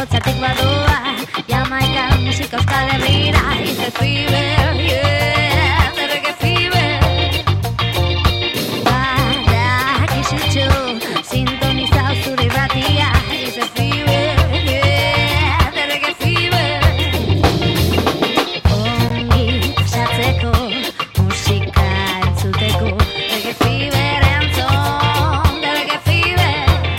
zangotzatik badoa, Jamaika musika Euskal Herrira, is the fever, yeah, the reggae fever. Badakizutxo, sintonizau zure irratia, is the fever, yeah, the reggae fever. Ongi pasatzeko, musika entzuteko, reggae fever entzun, the reggae fever.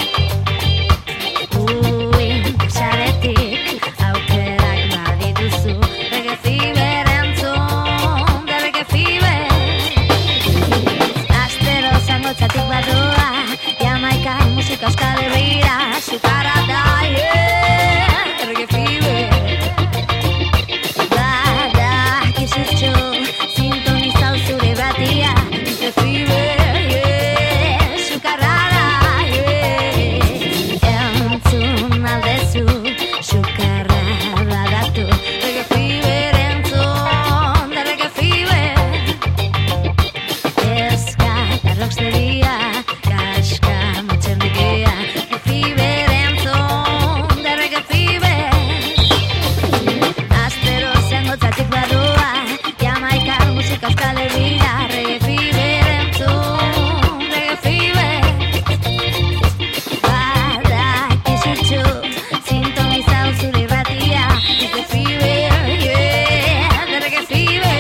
Saretik aukerak badituzu, reggae fever entzun, the reggae fever. Astero zangotzatik badoa, Jamaika musika Euskal Herrira, sukarra da, yeah, reggae fever. Badakizutxo, sintonizau zure irratia, is the fever, yeah, sukarra da, yeah. Entzun aldezu, sukarra badatu, reggae fever entzun, the reggae fever. Eska eta rocksteria, kaska motxerdikia, reggae fever entzun, the reggae fever. Astero zangotzatik badoa, Jamaika musika Euskal Herrira, reggae fever entzun, reggae fever. Badakizutxo, sintonizau zure irratia, is the fever, yeah, the reggae fever.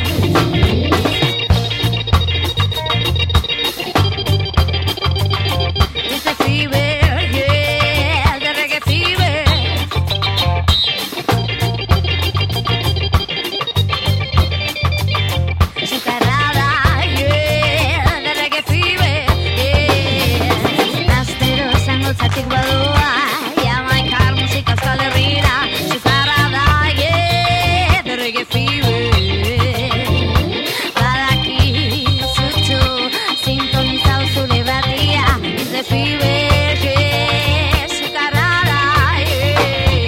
Is the fever, yeah, the reggae fever. Sukarrada, yeah, the reggae fever, yeah. Astero zangotzatik badoa, Jamaika musika Euskal Herrira, sukarrada, yeah, the reggae fever. Badakizutxo, sintonizau zure irratia, is the fever, yeah, sukarrada, yeah.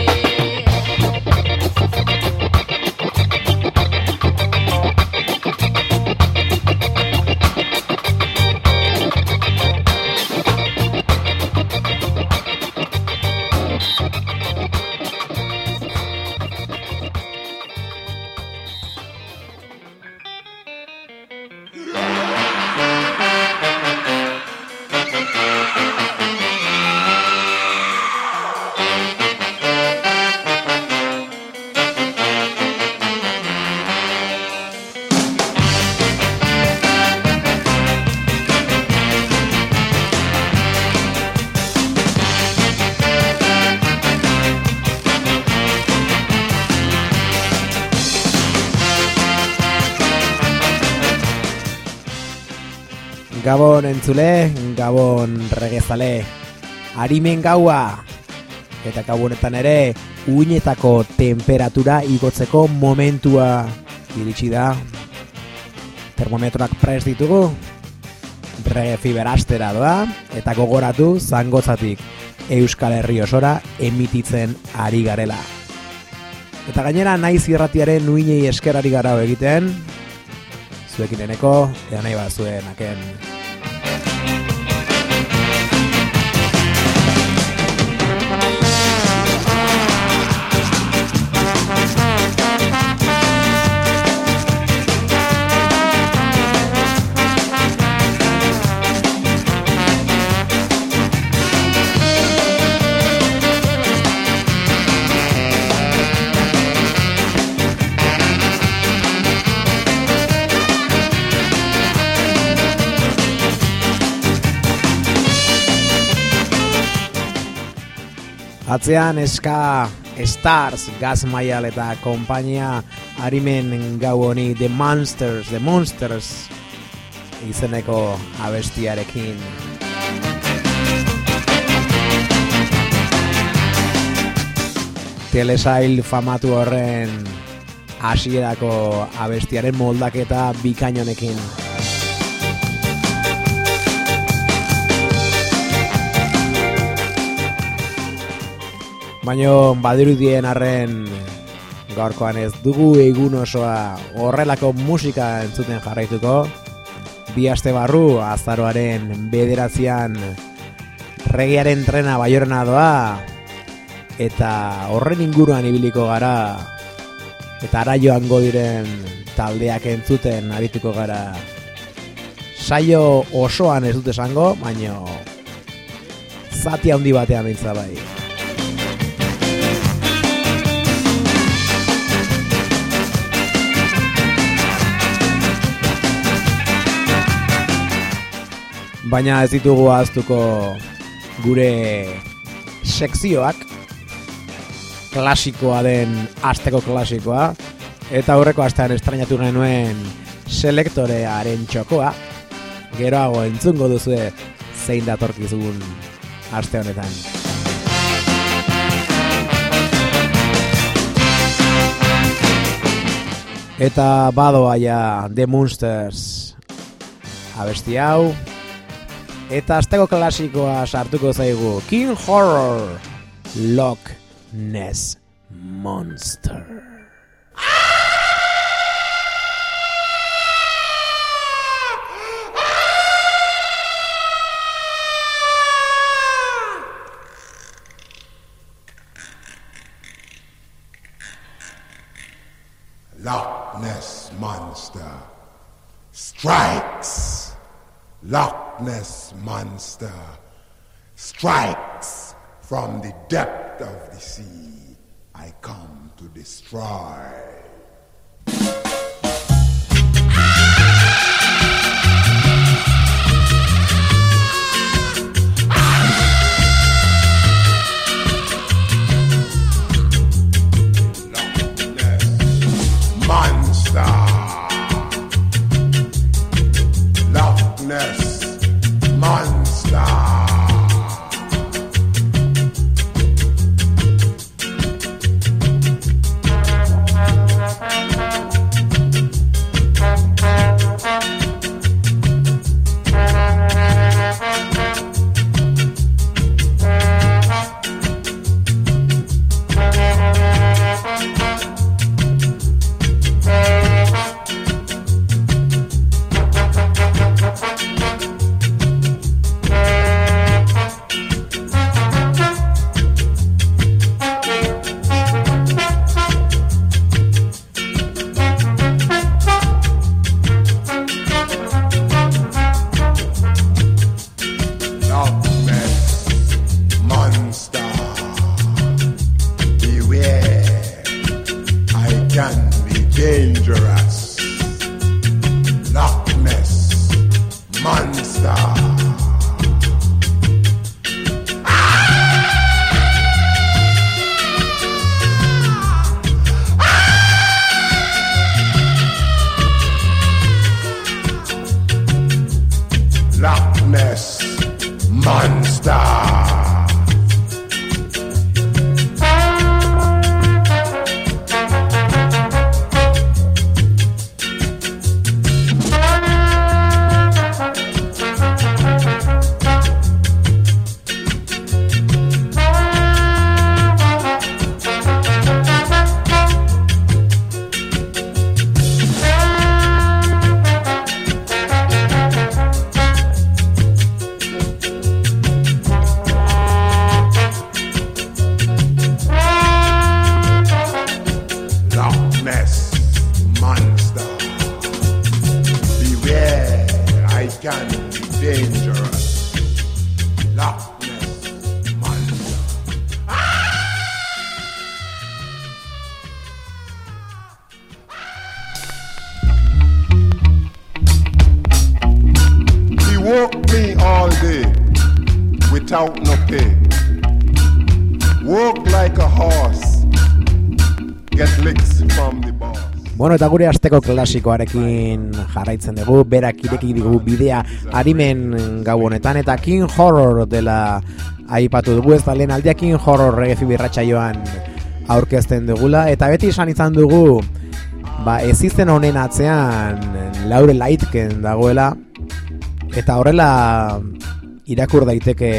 Gabon entzule, Gabon regezale, Arimen gaua, eta gabonetan ere, uinetako temperatura igotzeko momentua iritsi da. Termometroak prest ditugu, reggae fever astera doa, eta gogoratu zangotzatik Euskal Herri osora emititzen ari garela. Eta gainera naiz irratiaren uinei eskerari gara egiten, zuekin eneko, ea nahi bat zuen aken. Atzean eska Stars, Gas Maial eta konpainia Arimen gau honi The Monsters izeneko abestiarekin. Telesail famatu horren hasierako abestiaren moldaketa bikainonekin. Baina badirudien arren gaurkoan ez dugu egun osoa horrelako musika entzuten jarraituko. Bi aste barru azaroaren 9an reggaearen trena Baiorna doa eta horren inguruan ibiliko gara, eta ara joango diren taldeak entzuten arituko gara. Saio osoan ez dut esango, baina zati handi batean bintza bai. Baina ez ditugu ahaztuko gure sekzioak, klasikoa den asteko klasikoa, eta aurreko astean estrainatu genuen selektorearen txokoa. Geroago entzungo duzue zein datorkizun aste honetan. Eta badoa ja The Monsters abesti hau. Eta asteko klasikoa sartuko zaigu King Horror, Loch Ness Monster. Loch Ness Monster strikes. Loch Ness Monster strikes from the depth of the sea. I come to destroy. Bueno, eta gure asteko klasikoarekin jarraitzen dugu, berak ireki digu bidea arimen gau honetan, eta King Horror dela aipatu dugu, ez da lehen aldia King Horror reggae birratsaioan aurkezten dugula, eta beti esan izan dugu, ez izen honen atzean Laurel Aitken dagoela, eta horrela irakur daiteke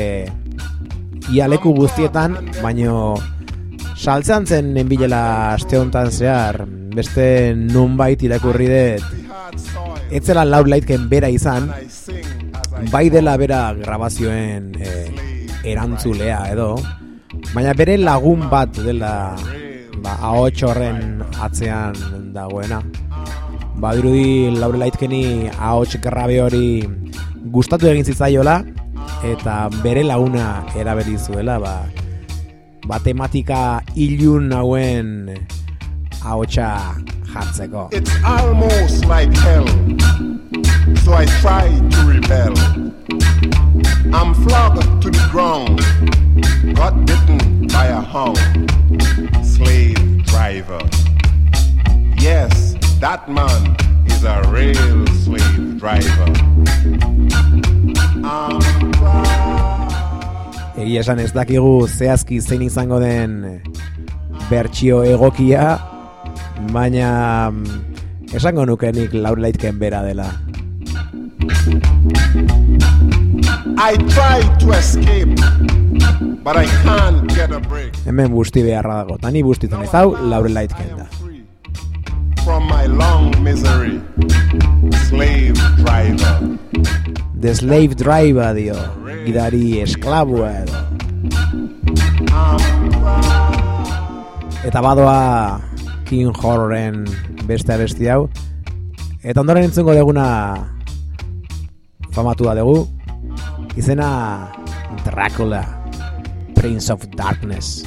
ia leku guztietan, baino saltzean zen nenbilela aste hontan zehar, beste nonbait irakurri dut, ez zela Laurel Aitken bera izan, bai dela bera grabazioen erantzulea edo, Baina bere lagun bat dela ahots horren atzean dagoena. Badirudi Laurel Aitkeni ahots grabe hori gustatu egin zitzaiola eta bere laguna erabili zuela tematika ilun hauen ahotsa jartzeko. It's almost like hell, so I try to rebel. I'm flogged to the ground, got bitten by a hound, slave driver. Yes, that man is a real slave driver. Egia esan ez dakigu zehazki zein izango den bertsio egokia, baina esango nukenik Laurel Aitken bera dela. I try to escape, but I can't get a break. Hemen busti beharra dago, tani bustitzen ez hau Laurel Aitken da. From my long misery, slave driver. The slave driver dio, gidari esklabua edo. Eta badoa King Horrorren beste abesti hau. Eta ondoren entzungo deguna famatua dugu. Izena Dracula, Prince of Darkness.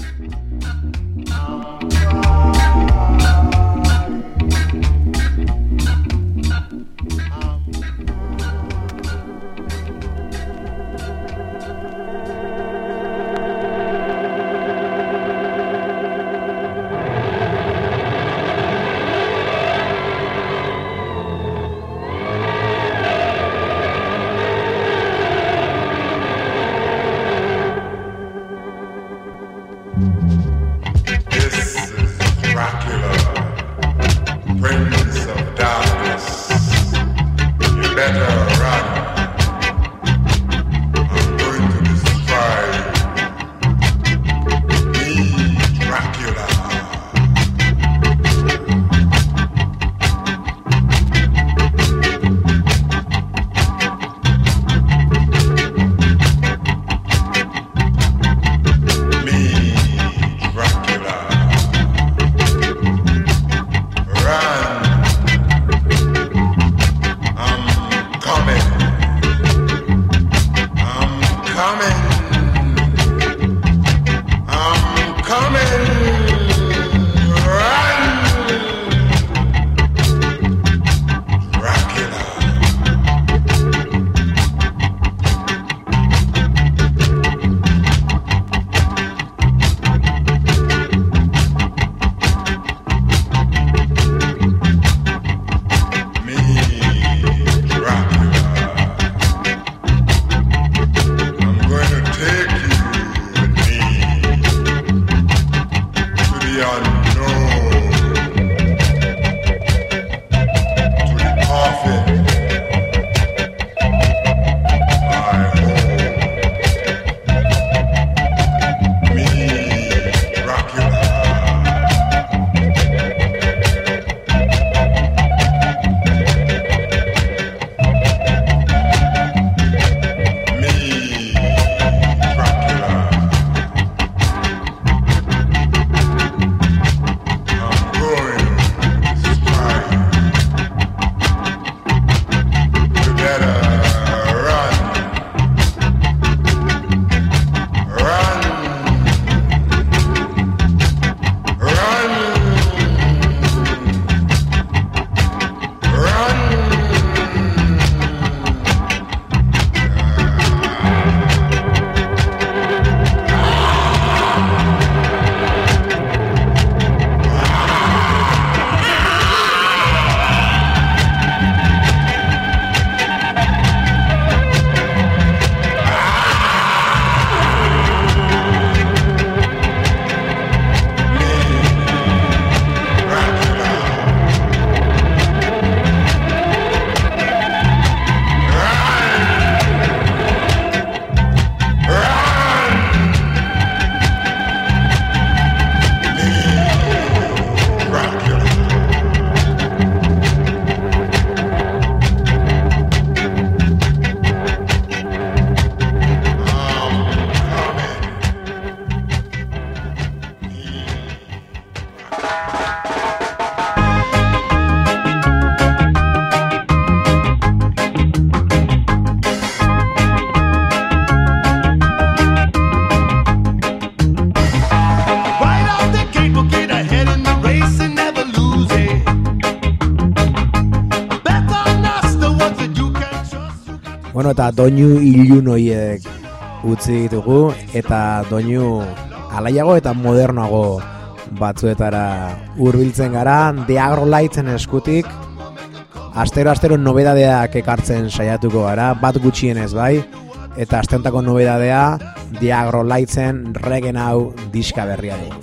Bueno, eta doinu ilun horiek utzi ditugu, eta doinu alaiago eta modernoago batzuetara hurbiltzen gara, The Agrolights-en eskutik. Astero nobedadeak ekartzen saiatuko gara, bat gutxienez bai, eta asteontako nobedadea The Agrolights-en Reggae Now diska berria du.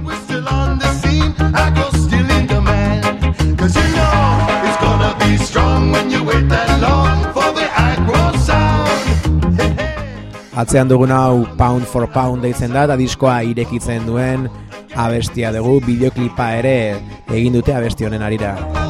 Atzean dugun hau Pound for Pound deitzen da, eta diskoa irekitzen duen abestia dugu, bideoklipa ere egin dute abesti honen arira.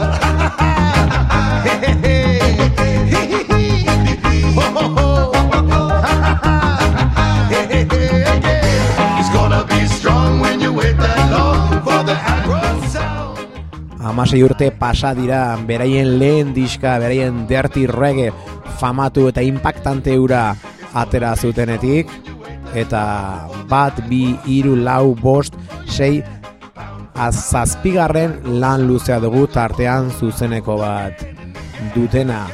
Hamasei urte pasa dira beraien lehen diska, beraien Dirty Reggae famatu eta impactante ura atera zutenetik, eta 1, 2, 3, 4, 5, 6 zazpigarren lan luzea dugu, tartean zuzeneko bat dutena.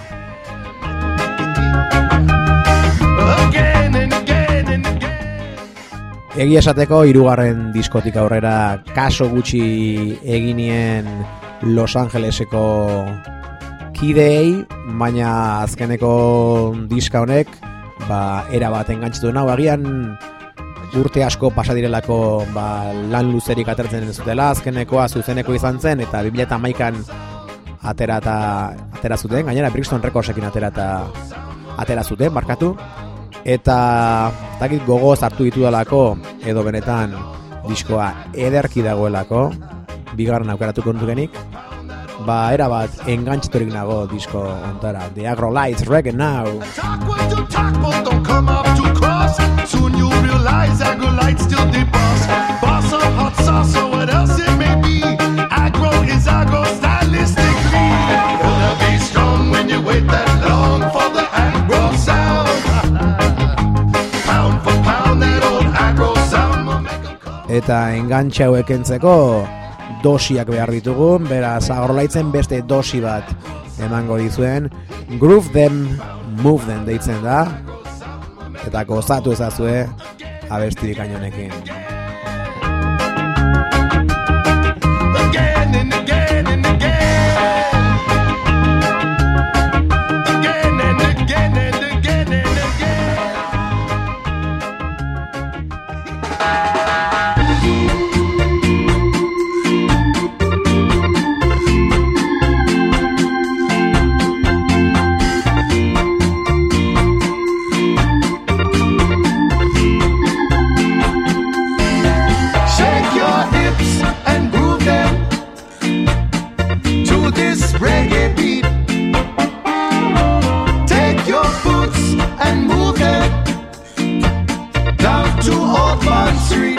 Egia esateko 3. diskotik aurrera kaso gutxi eginien Los Angeleseko kideei, baina azkeneko diska honek era bat engantzatu dena, agian urte asko pasa direlako lan luzerik atertzen ez zutela, azkenekoa zuzeneko izan zen, eta 2011an atera zuten, gainera Brixton Recordsekin atera zuten, barkatu, eta dakit gogoz hartu ditudalako, edo benetan diskoa ederki dagoelako, bigarren aukeratuko nukenik, era bat engantzaturik nago disko ontara. The Agrolights, Reggae Now. Don't come up too cross. Soon you realize Agrolights still the boss. Boss of hot sauce or what else it may be. Agro is agro stylistically. Gonna be strong when you wait that long for the agro sound. Pound for pound that old agro sound will make a call. Eta engantxe hauek entzeko dosiak behar ditugu, beraz Agrolights-en beste dosi bat emango dizuen. Groove Them, Move Them deitzen da, eta gozatu ezazue abestirik ainonekin. Again and again and again. Again and again and again and again. Reggae beat. Take your boots and move it down to Old Bond Street.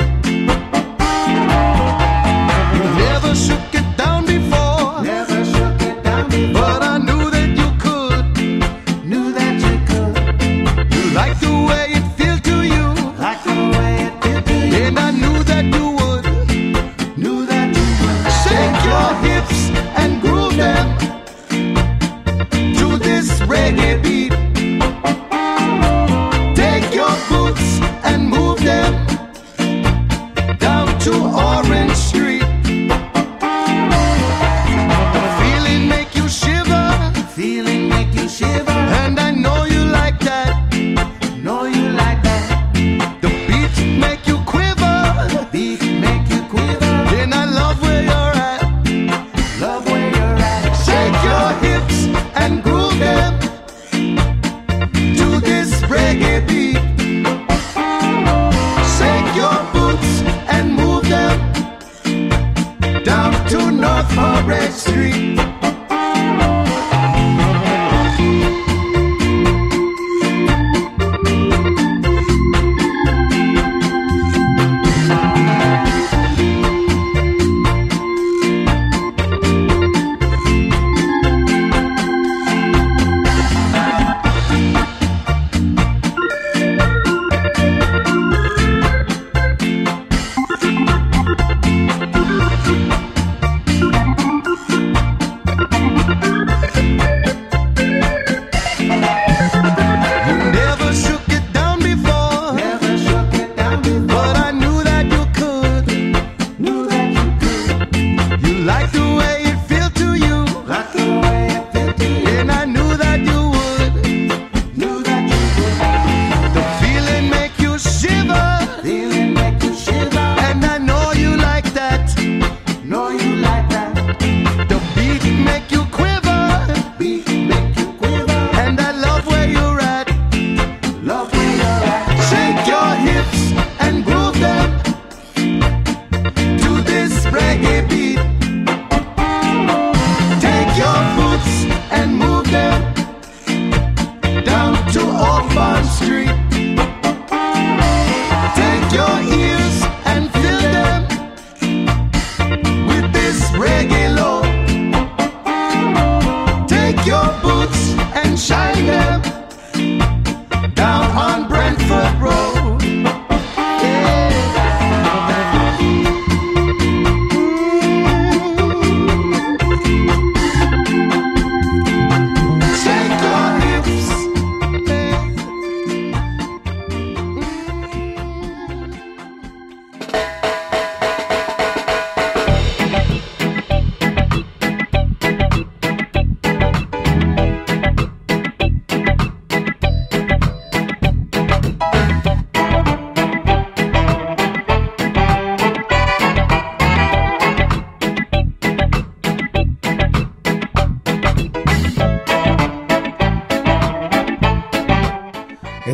You never shook it down before. Never shook it down before. But I knew that you could. Knew that you could. You liked the way it felt to you. Liked the way it felt to you. And I knew that you would. Knew that you would. Shake your hips and groove them to this reggae beat. Take your boots and move them down to Orange Street. Feeling make you shiver. Feeling make you shiver. And I know you like that. Know you like that. The beat make you quiver. The beat make you quiver. And I love where you're at. Love where you're at. Shake your hips and groove them to this reggae beat. Shake your boots and move them down to North Forest Street.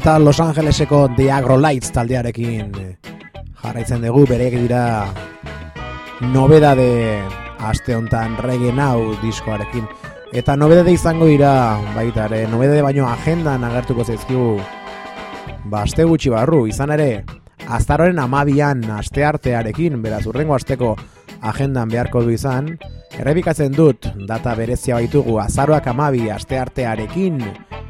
Eta Los Angeleseko The Agro Lights taldearekin jarraitzen dugu, bereek dira nobedade aste hontan Reggae Now diskoarekin. Eta nobedade izango dira baita ere, nobedade baino agendan agertuko zaizkigu aste gutxi barru, izan ere azaroaren 12an asteartearekin, beraz urrengo asteko agendan beharko du izan. Errepikatzen dut, data berezia baitugu azaroak 12 asteartearekin.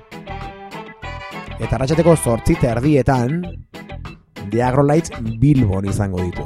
Eta arratsateko 8:30 The Agro Lights Bilbon izango ditu.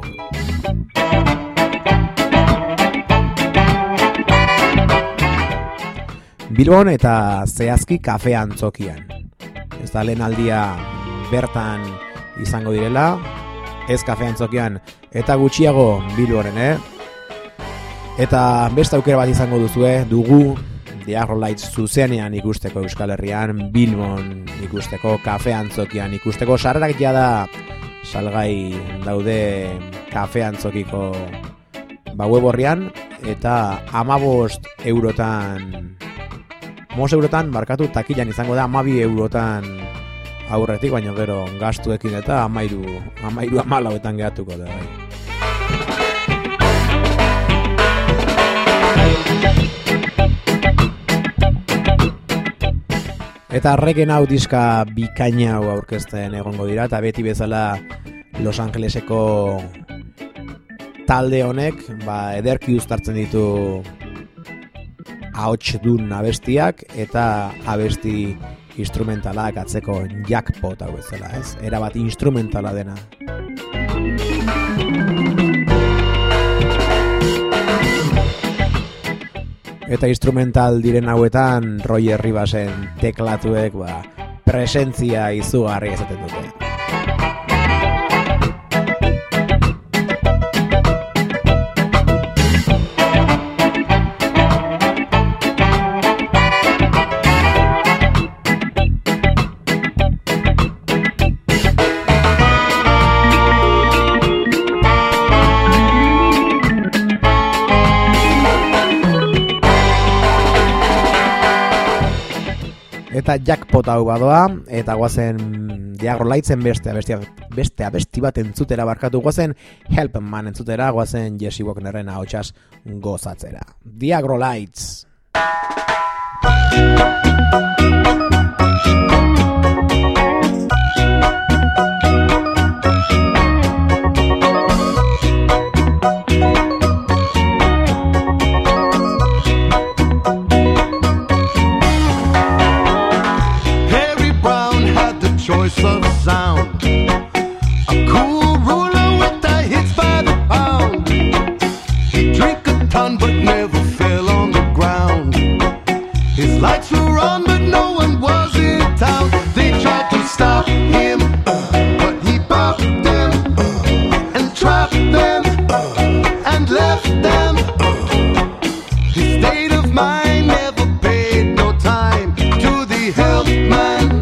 Bilbon eta zehazki kafe antzokian. Ez da lehen aldia bertan izango direla, ez kafe antzokian eta gutxiago Bilbonen, Eta beste aukera bat izango dugu The Agro Lights zuzenean ikusteko Euskal Herrian, Bilbon ikusteko, kafe antzokian ikusteko. Sarrerak jada salgai daude kafe antzokiko web horrian, eta 15 eurotan barkatu takilan izango da, 12 eurotan aurretik, baina gero gastuekin eta 13-14 geratuko da. Eta Reggae Now diska bikaina hau aurkezten egongo dira, eta beti bezala Los Angeleseko talde honek ederki uztartzen ditu ahotsdun abestiak eta abesti instrumentalak atzeko jackpot hau bezala, ez? Erabat instrumentala dena. Eta instrumental diren hauetan Roger Rivasen teklatuek presentzia izugarri esaten dute. Eta jackpot hau badoa, eta guazen The Agro Lightsen beste abesti bat entzutera barkatu, guazen Help Man entzutera, guazen Jesse Wagnerren ahotsaz gozatzera. The Agro Lights. Choice of sound, a cool ruler with the hits by the pound. He drank a ton but never fell on the ground. His lights were on but no one was in town. They tried to stop him, but he bopped them and trapped them and left them. His state of mind never paid no time to the help man.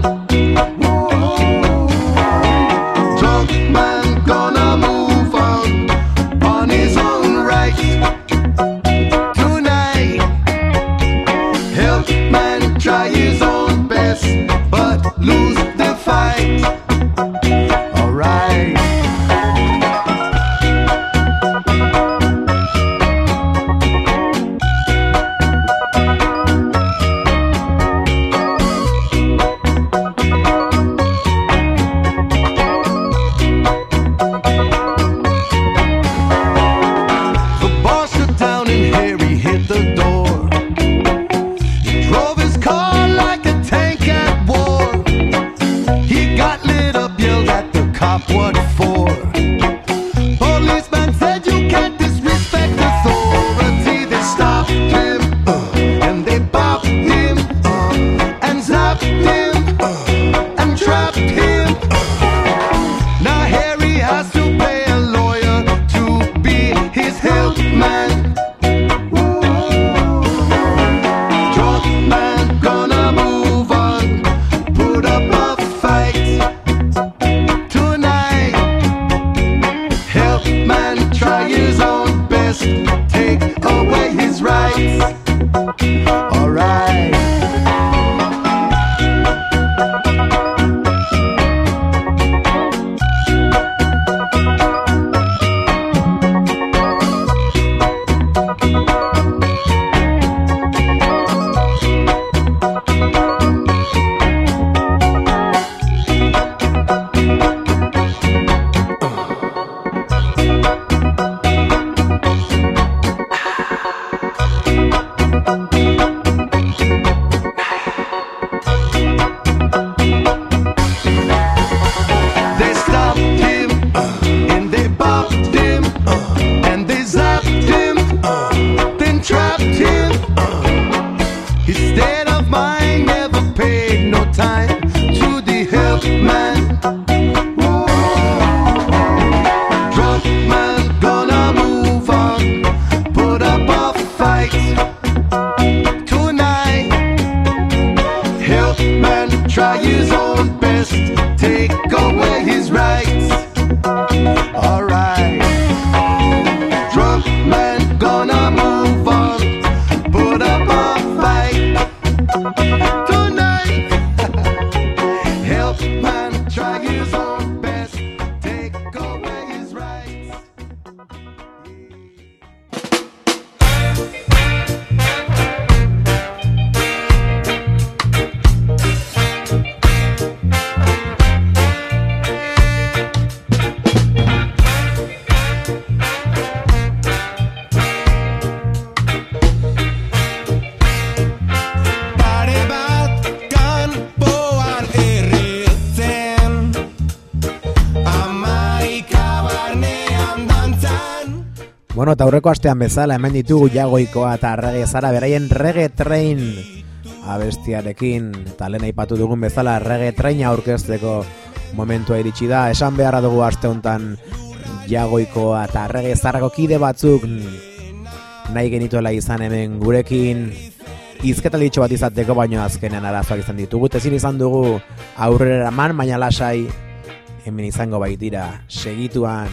Bueno, eta aurreko astean bezala hemen ditugu Jagoikoa eta Reggae Zara beraien Reggae Train abestiarekin, eta lehen aipatu dugun bezala Reggae Train aurkezteko momentua iritsi da. Esan beharra dugu aste honetan Jagoikoa eta Reggae Zarako kide batzuk nahi genituela izan hemen gurekin hizketalitxo bat izateko, baino azkenean arazoak izan ditugu. Ezin izan dugu aurrera eman, baina lasai hemen izango baitira segituan.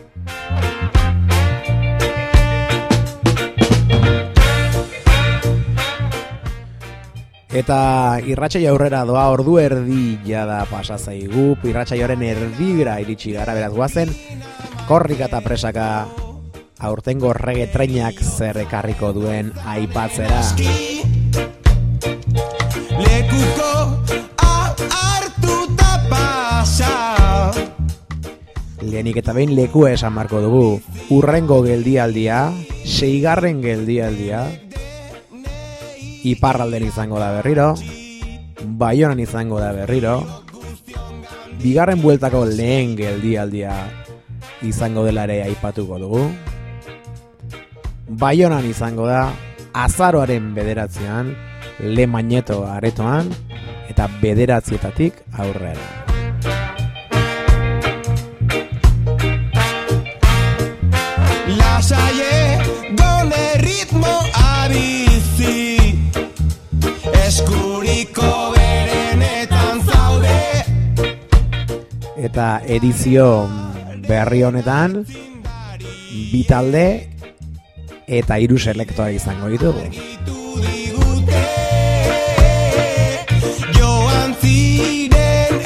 Eta irratsaio aurrera doa, ordu erdi jada pasa zaigu, irratsaioaren erdira iritsi gara, beraz guazen korrika eta presaka aurtengo Reggae Trainak zer ekarriko duen aipatzera. Lekuko hartuta pasa. Lehenik eta behin leku esan marko dugu. Urrengo geldialdia, 6. geldialdia, iparralden izango da berriro, Baionan izango da berriro, 2. bueltako lehen geldialdia izango dela ere aipatuko dugu. Baionan izango da azaroaren 9an, Le Magneto aretoan, eta 9 aurrera. Lasaie gone ritmo abizi, eskuriko berenetan zaude. Eta edizio berri honetan 2 talde eta 3 selektoa izango ditugu. Joan ziren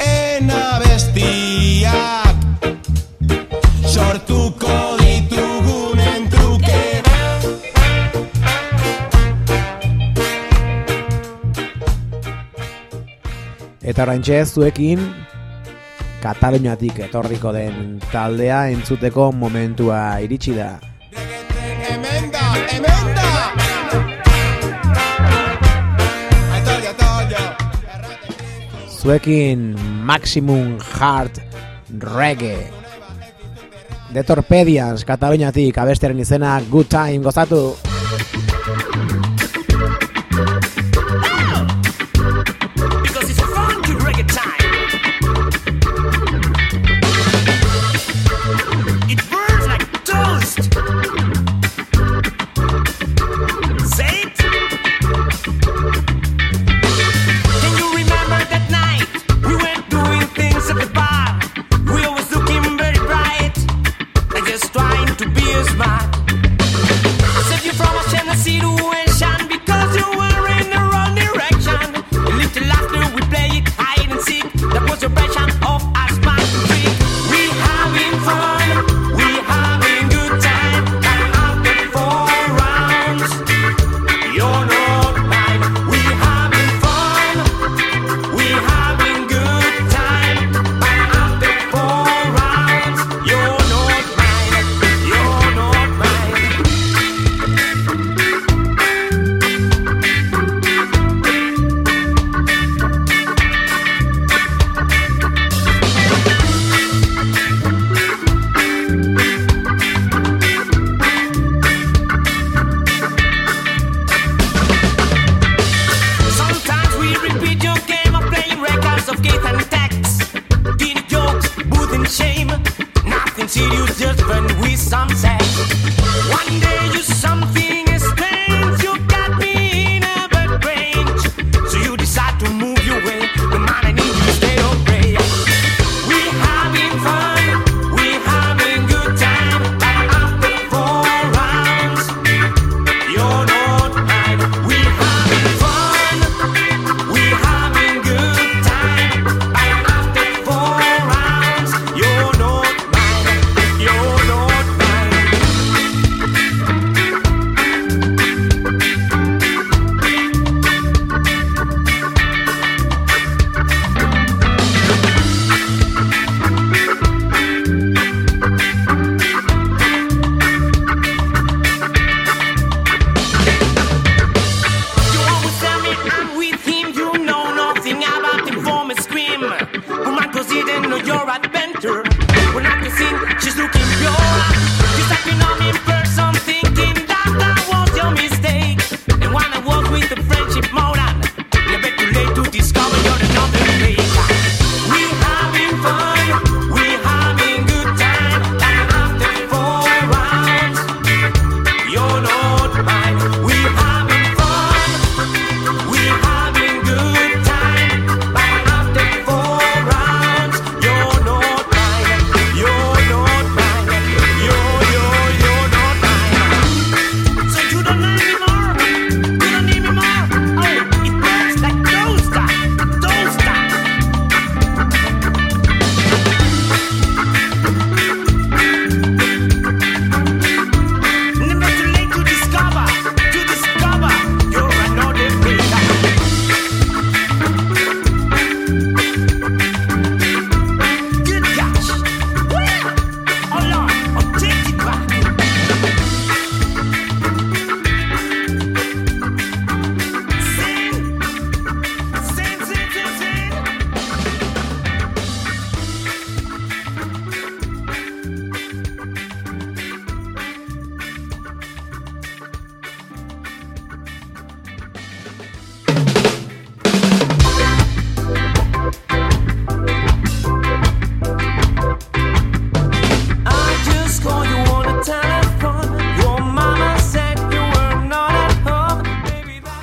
enabestiak, sortuko ditugunen truke. Eta oraintxe zuekin Kataluniatik etorriko den taldea entzuteko momentua iritsi da. Emenda! Zuekin Maximum Heart Reggae. The Torpedians, Kataluniatik, abestiaren izena Good Time, gozatu! Trying to be smart. I said you're from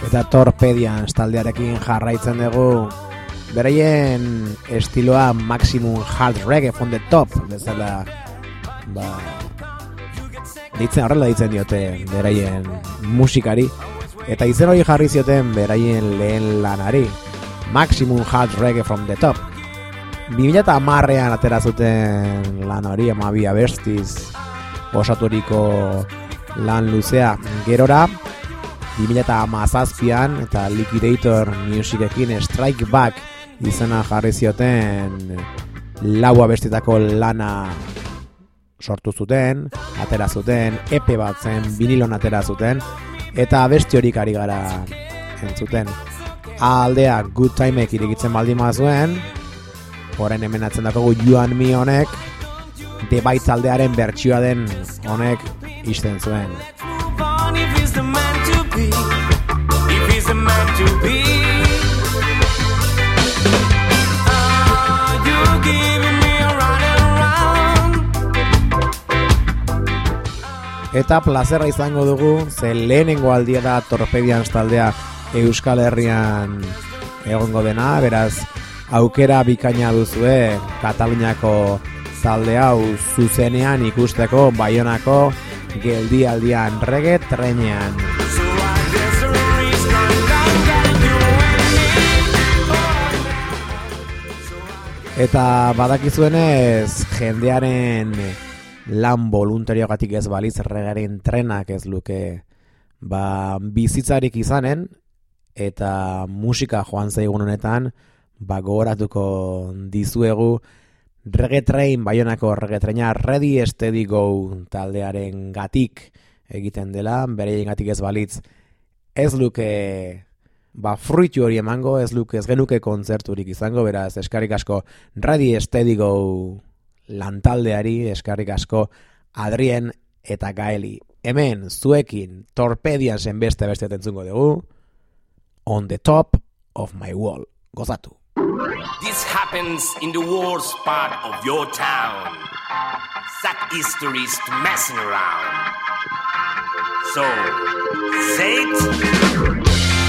Eta Torpedians taldearekin jarraitzen dugu. Beraien estiloa maximum hard reggae from the top bezala horrela ditzen diote beraien musikari, eta izen hori jarri zioten beraien lehen lanari, maximum hard reggae from the top. 2010an atera zuten lan hori, 12 abestiz osaturiko lan luzea. Gerora 2017an eta Liquidator Musicekin Strike Back izena jarri zioten 4 abestitako lana sortu zuten, atera zuten, EP bat zen, vinilon atera zuten, eta abesti horik ari gara entzuten. Aldea Good Timeek irikitzen baldin mazuen, orain hemen atzen dakogu You and Me honek, The Bites aldearen bertsioa den honek izten zuen. Eta plazerra izango dugu, ze lehenengo aldia da Torpedians taldea Euskal Herrian egongo dena, beraz aukera bikaina duzue Kataluniako talde hau zuzenean ikusteko Baionako geldialdian reggae trenean. Eta badakizuenez jendearen lan voluntariogatik ez baliz reggaearen trenak ez luke bizitzarik izanen, eta musika joan zaigun honetan gogoratuko dizuegu Reggae Train, Baionako Reggae Traina Ready Steady Go taldearen gatik egiten dela, bereien gatik ez balitz ez luke fruitu hori emango, ez genuke kontzerturik izango, beraz eskarrik asko Ready Steady Go lantaldeari, eskarrik asko Adrien eta Gaeli. Hemen zuekin Torpediansen beste entzungo dugu, On the Top of My Wall. Gozatu. This happens in the worst part of your town. Sad histories to messing around. So, say it.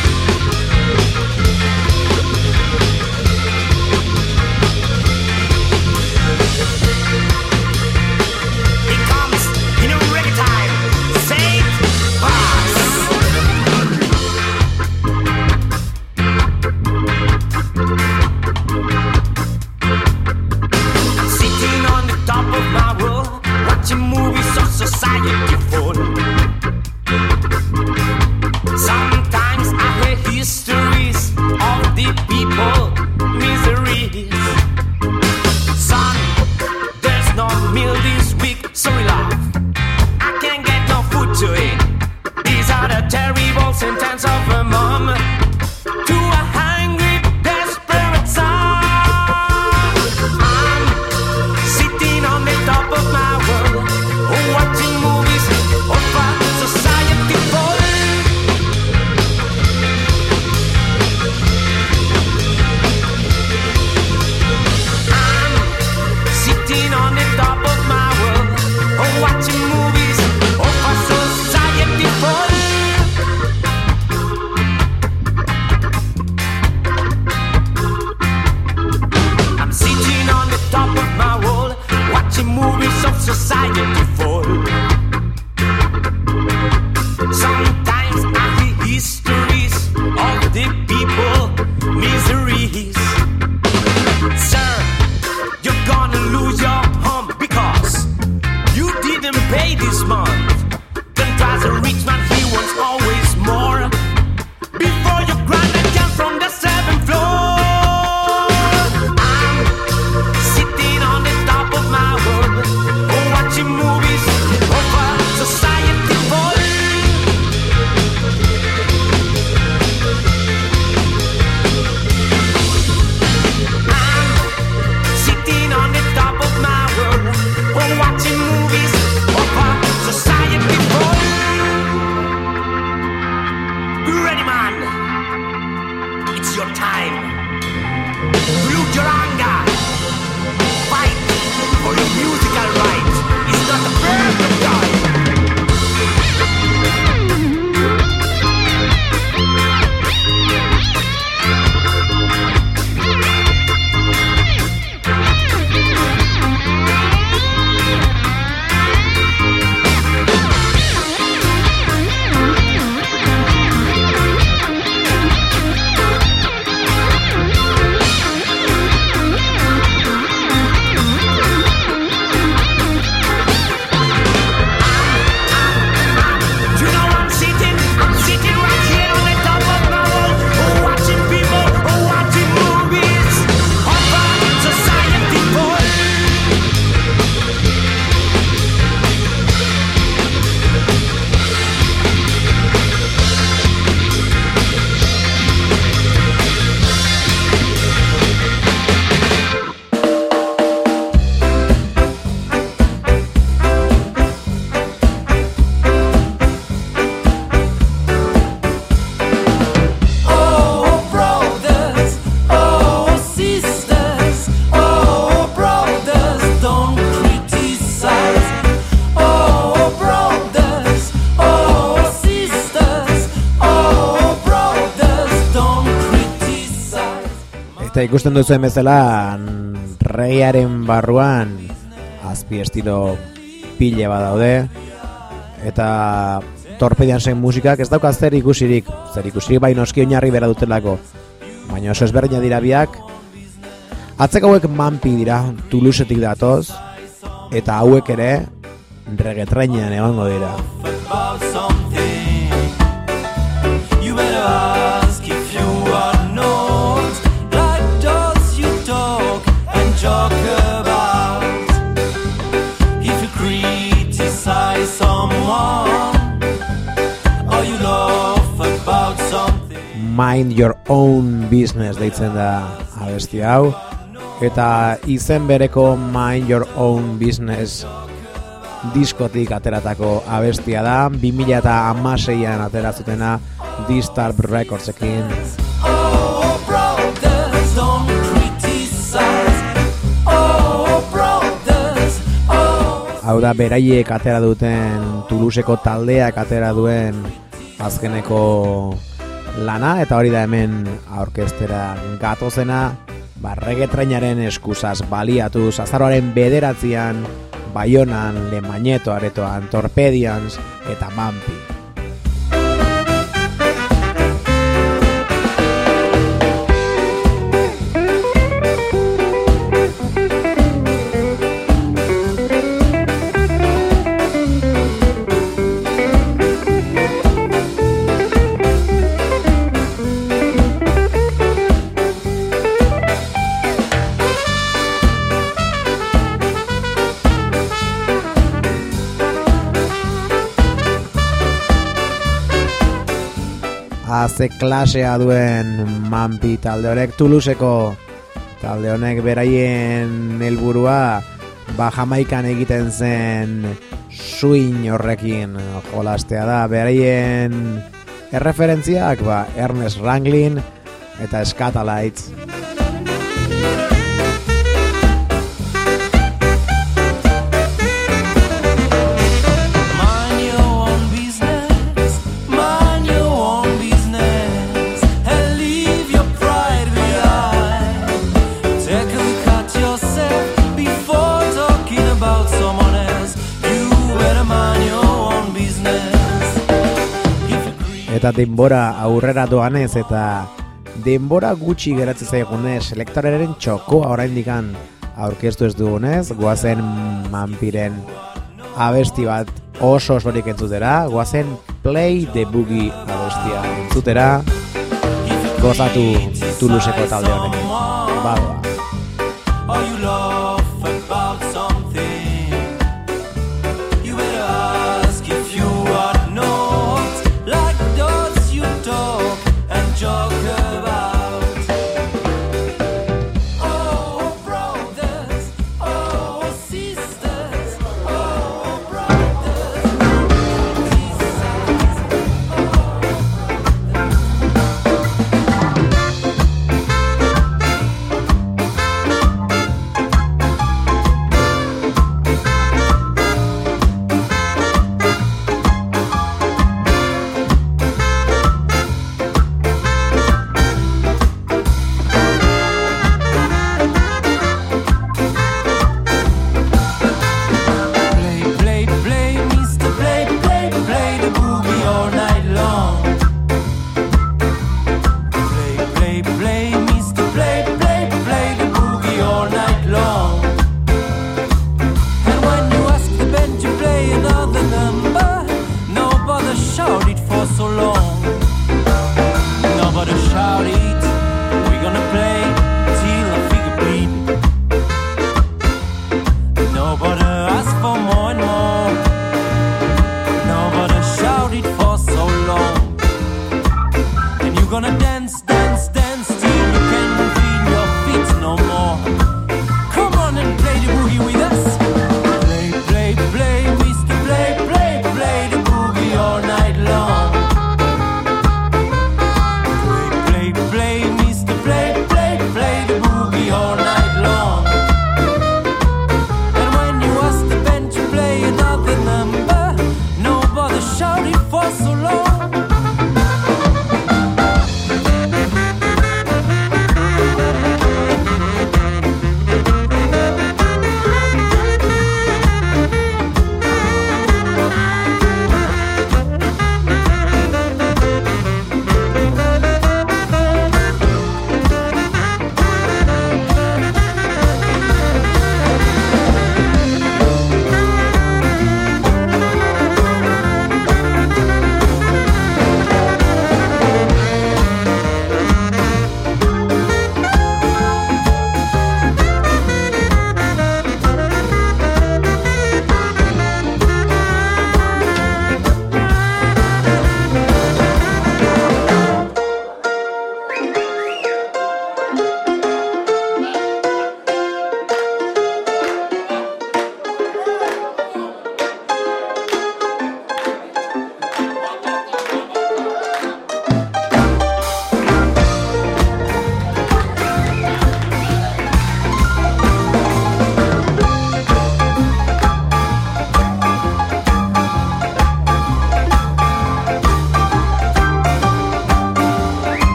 Society full. Sometimes I hear histories of the people, miseries. Son, there's no meal this week, so we laugh. I can't get no food to eat. These are the terrible sentence of a mom to a hungry, desperate son. I'm sitting on the top of my world, watching movies of a society full. I'm sitting on the top of my world, watching movies of a society full. Eta ikusten duzuen bezala reggaearen barruan azpi estilo pile bat daude, eta Torpedian zen musikak ez dauka zer ikusirik bai noski oinarri bera dutelako, baina oso ezberdina dira biak. Atzeko hauek Mampi dira, Toulousetik datoz, eta hauek ere reggaetrainean egongo dira. Mind Your Own Business deitzen da abesti hau, eta izen bereko Mind Your Own Business diskotik ateratako abestia da, 2016an aterazutena D-Star Recordsekin. Hau da beraiek atera duten, Toulouseko taldeak atera duen azkeneko lana, eta hori da hemen aurkeztera gatozena, reggaetrainaren eskuzaz baliatuz, azaroaren 9an, Baionan, Le Magneto aretoan, Torpedians eta Mampi. Ze klasea duen Mampi talde honek, Toulouseko talde honek beraien helburua Jamaikan egiten zen swing horrekin jolastea da, beraien erreferentziak Ernest Ranglin eta Scatalites. Eta denbora aurrera doanez eta denbora gutxi geratzen zaigunez, selektoraren txokoa oraindikan aurkeztu ez dugunez, goazen Mampiren abesti bat oso osorik entzutera, goazen Play the Boogie abestia entzutera, gozatu Toulouseko talde honekin. Bagoa.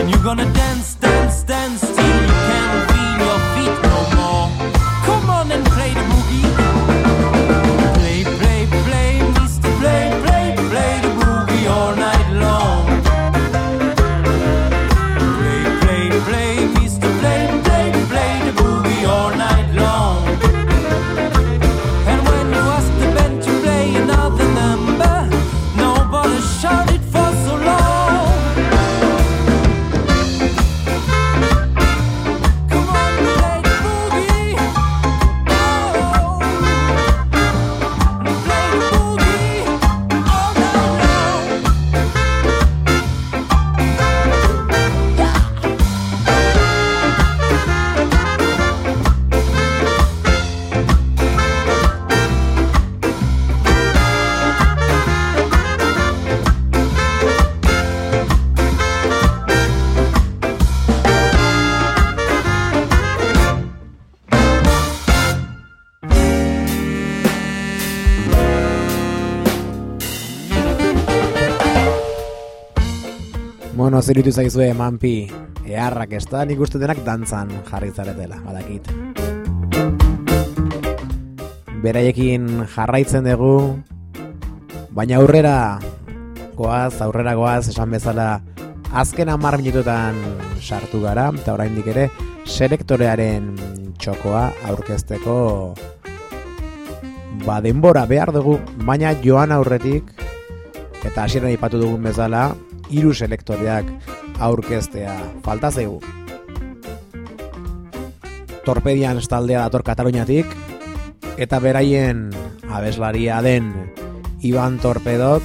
You're gonna dance, dance, dance till you can't feel your feet no more. Come on and play the boogie. Play, play, play, Mr. Play, play, play the boogie all night long. Play, play, play, Mr. Play, play, play the boogie all night long. And when you ask the band to play another number, nobody shouted for so long. Come on, play the boogie. Oh, play the boogie all night long. Bueno, zeritu zaizue manpi, eharrak ez da, nik uste denak dantzan jarri zaretela, badakit. Beraiekin jarraitzen dugu, baina aurrera goaz, esan bezala, azken 10 minututan sartu gara, eta oraindik ere, selektorearen txokoa aurkezteko denbora behar dugu, baina joan aurretik, eta hasieran aipatu dugun bezala, 3 selektoreak aurkeztea falta zaigu. Torpedian taldea dator Kataluniatik, eta beraien abeslaria den Iban Torpedok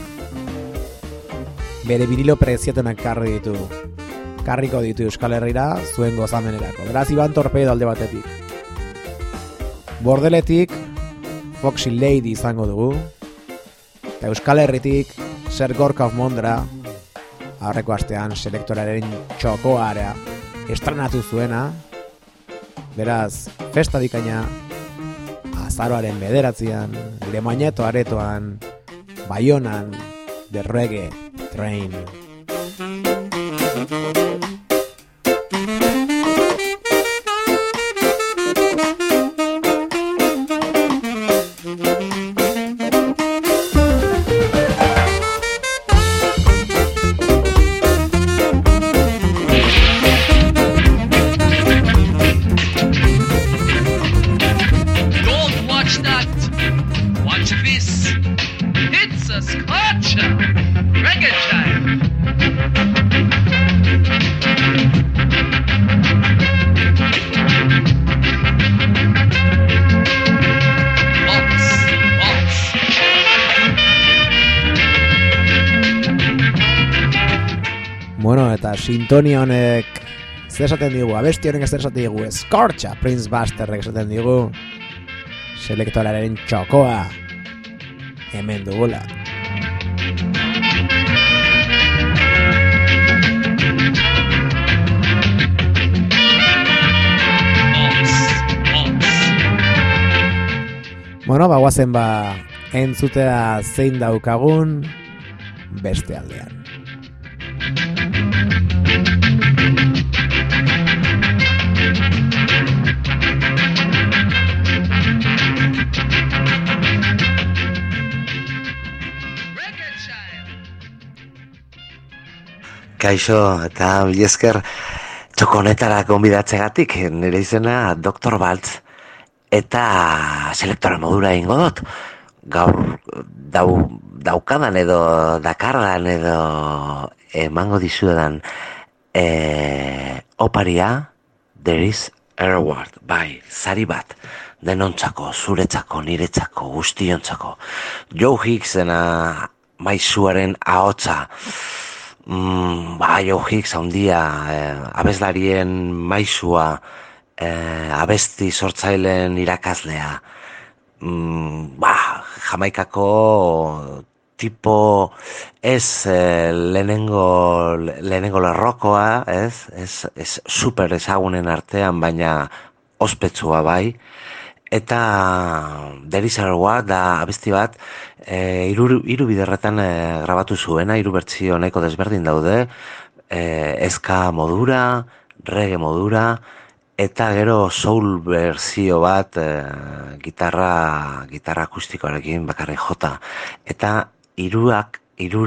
bere vinilo prezietunak karriko ditu Euskal Herrira zuen gozamenerako. Beraz, Iban Torpedo alde batetik. Bordeletik Foxy Lady izango dugu, eta Euskal Herritik Ser Gorka of Mondra, aurreko astean selektoraren txokoara estrenatu zuena. Beraz, festa bikaina azaroaren 9an, Lemañeto aretoan, Baionan, The Reggae Train. Bueno, eta sintonia honek zer esaten digu, abesti honek zer esaten digu, Scorcha, Prince Busterrek esaten digu, selektoraren txokoa hemen dugula. Bueno, bagoazen entzutea zein daukagun beste aldean. Kaixo, eta bilezker txokonetara gonbidatzegatik, nire izena Dr. Baltz, eta selektora modura ingo dut. Gaur daukadan edo dakardan edo emango dizuedan oparia There is a reward, bai, sari bat, denontzako, zuretzako, niretzako, guztiontzako. Joe Hicksena maizuaren ahotsa, Joe Hicks handia, abeslarien maizua, abesti sortzaileen irakaslea, Jamaikako tipo ez lehenengo lerrokoa, ez super ezagunen artean, baina ospetsua bai. Eta Derizarua da abesti bat, hiru biderretan grabatu zuena, 3 bertsio nahiko desberdin daude, eska modura, reggae modura, eta gero soul berzio bat gitarra akustikoarekin bakarrik jota. Eta hirurak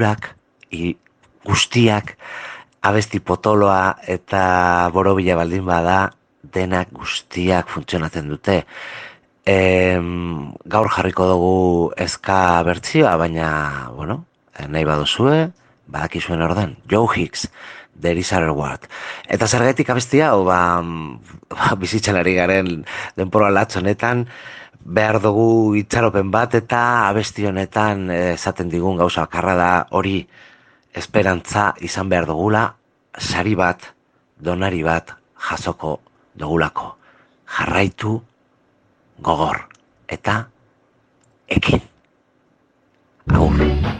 guztiak abesti potoloa eta borobila baldin bada, denak guztiak funtzionatzen dute. Gaur jarriko dugu eska bertzioa, baina, bueno, nahi baduzue, badakizuen orden, Joe Hicks, There is a Reward. Eta zergatik abestia, bizitzen ari garen denpora latz honetan, behar dugu itxaropen bat eta abesti honetan esaten digun gauza bakarra da hori esperantza izan behar dugula, sari bat, donari bat jasoko dugulako. Jarraitu, gogor, eta ekin. Agur.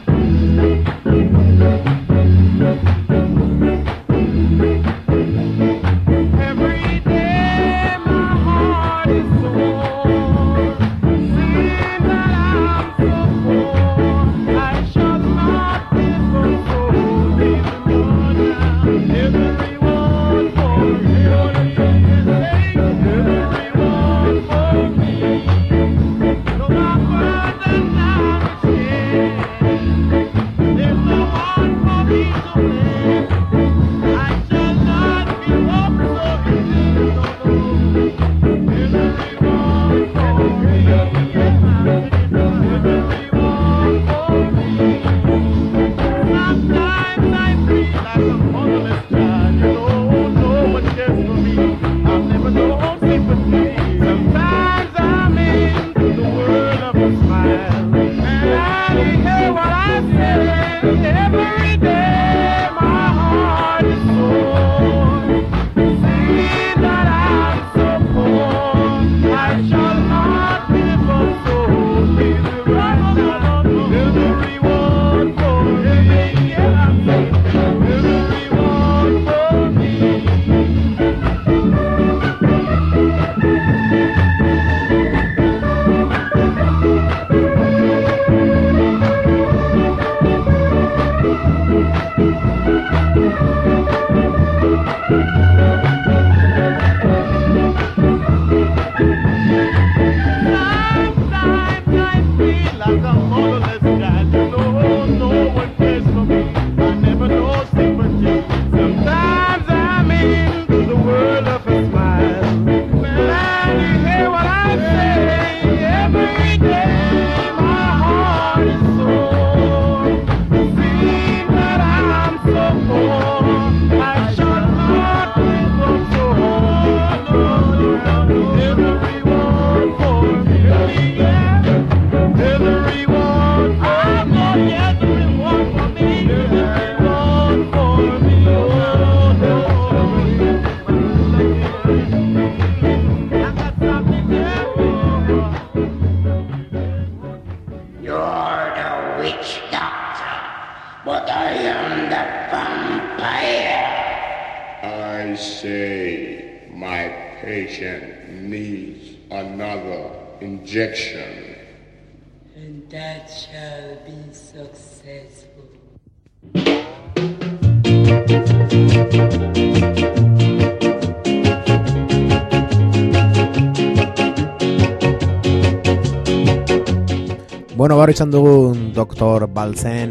Bueno, gaur izan dugun Dr. Balzen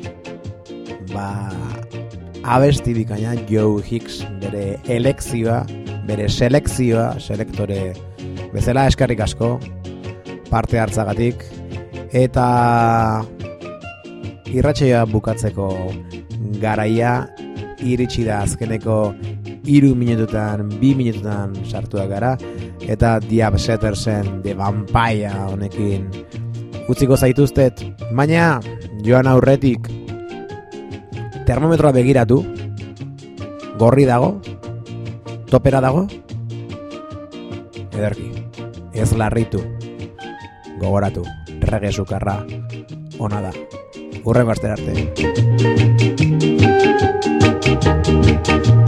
abesti bikaina Joe Hicks bere elekzioa, bere selekzioa, selektore bezala eskerrik asko parte hartzagatik eta irratsaioa bukatzeko garaia iritsi da. Azkeneko 3 minututan, 2 minututan sartuak gara eta Diab Settersen The Vampire honekin utziko zaituztet, baina joan aurretik termometroa begiratu, gorri dago, topera dago, ederki, ez larritu, gogoratu, reggae sukarra, ona da, hurrengo astera arte.